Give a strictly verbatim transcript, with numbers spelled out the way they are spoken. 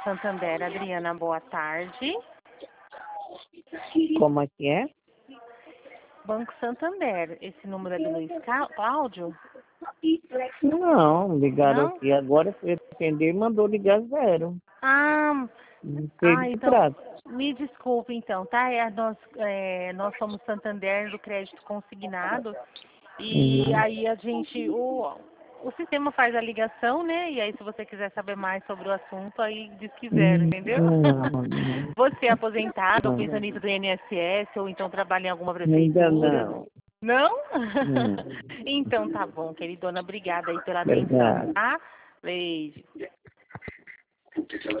Santander, Adriana, boa tarde. Como é que é? Banco Santander, esse número é do Luiz Cláudio? Não, ligaram Não? aqui agora, fui atender e mandou ligar zero. Ah, Não sei ah de que então, trata. me desculpe então, tá? É, nós, é, nós somos Santander do crédito consignado e Uhum. aí a gente, o, o sistema faz a ligação, né? E aí se você quiser saber mais sobre o assunto, aí diz que zero, Hum, entendeu? Não, não, Você é aposentado ou não. pensionista do I N S S ou então trabalha em alguma Ainda prefeitura? não. Não? Não. Então tá bom, queridona. Obrigada aí pela atenção, Verdade. tá? Beijo.